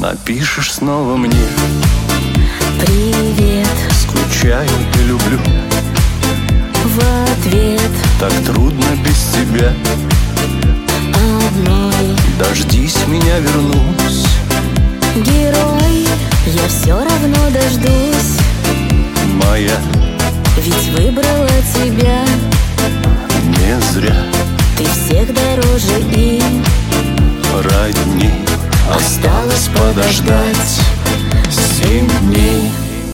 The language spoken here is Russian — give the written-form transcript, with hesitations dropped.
Напишешь снова мне: привет, скучаю и люблю. в ответ: так трудно без тебя. одной. Дождись меня, вернусь. Герой, я все равно дождусь, Моя, ведь выбрала тебя. не зря Ты всех дороже и родни осталось подождать.